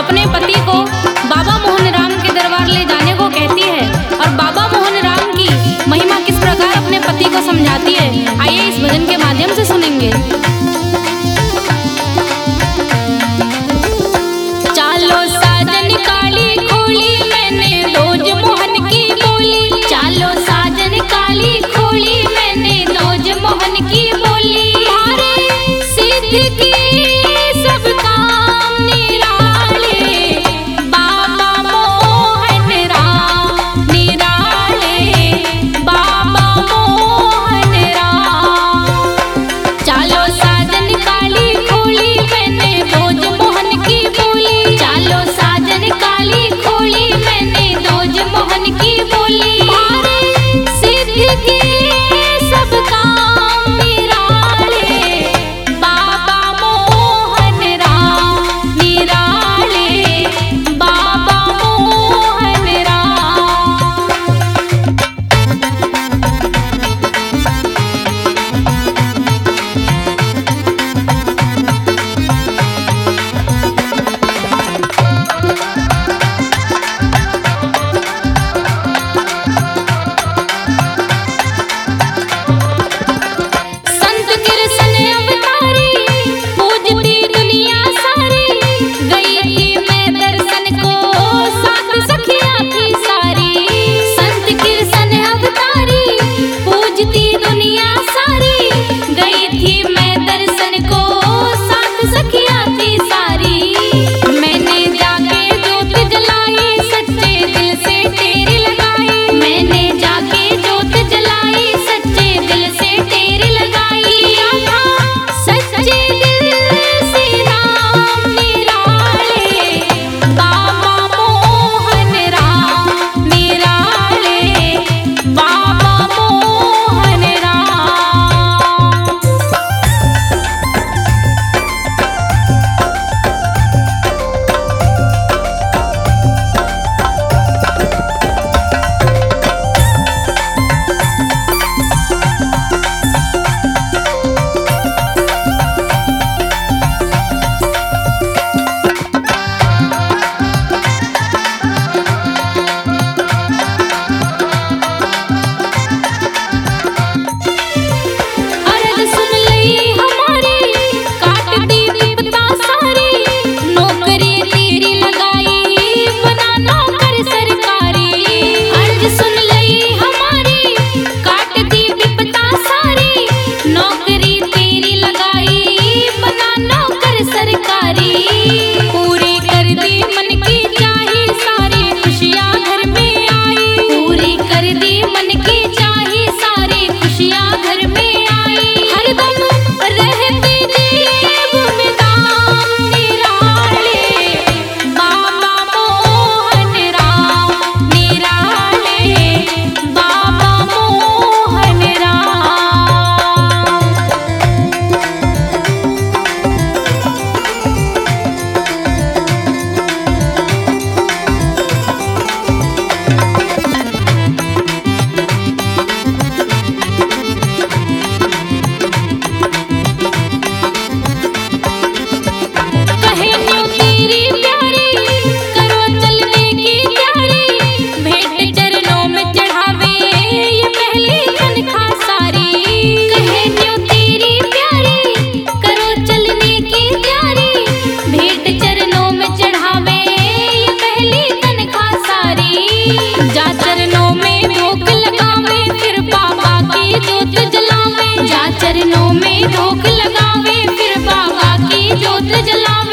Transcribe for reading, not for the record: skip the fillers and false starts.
अपने पति को बाबा मोहन राम के दरबार ले जाने को कहती है और बाबा मोहन राम की महिमा किस प्रकार अपने पति को समझाती है, आइए इस भजन के माध्यम से सुनेंगे। चालो साजन काली खोली मैंने रोज मोहन की बोली, चालो साजन काली खोली मैंने रोज मोहन की बोली। मारे सिद्ध की सब काम निराले, बाबा मोहन राम निराले, बाबा मोहन राम। चालो साजन काली खोली मैंने रोज मोहन की बोली, चालो साजन काली खोली मैंने रोज मोहन की बोली। मारे सिद्ध की सब काम निराले, बाबा मोहन राम निराले, बाबा मोहन राम। संत कृष्ण अवतारी पूजती दुनिया सारी, गई थी मैं दर्शन को साथ सखिया थी सारी। संत कृष्ण अवतारी पूजती दुनिया सारी, गई थी मैं दर्शन को साथ सखिया थी सारी। मैंने जाके जोत जलाई सच्चे दिल से तेरी लगाई, मैंने जाके जोत जलाई सच्चे दिल से तेरी लगाई। किया था सच्चे दिल से नाम निराले, बाबा मोहन राम निराले, बाबा मोहन राम। अर्ज सुन लई हमारी काट दी विपदा सारी, नौकरी तेरी लगाई बना नौकर सरकारी। अर्ज सुन लई हमारी काट दी विपदा सारी, नौकरी तेरी लगाई बना नौकर सरकारी। पूरी कर दी मन की चाही सारी खुशियाँ घर में आई, पूरी कर दी मन की चाही सारी खुशियाँ घर में आई। हरदम रहते देव में दाम निराले, बाबा मोहन राम निराले, बाबा मोहन राम। कहे न्यू तेरी प्यारी करो चलने की तैयारी, भेंट चरणों में चढ़ावे ये पहली तनख्वाह सारी। कहे न्यू तेरी प्यारी करो चलने की तैयारी, भेंट चरणों में चढ़ावे ये पहली तनख्वाह सारी। जा चरणों में भोग लगावे फिर बाबा की जोत जलावे, जा चरणों में भोग लगावे फिर बाबा की जोत जलावे।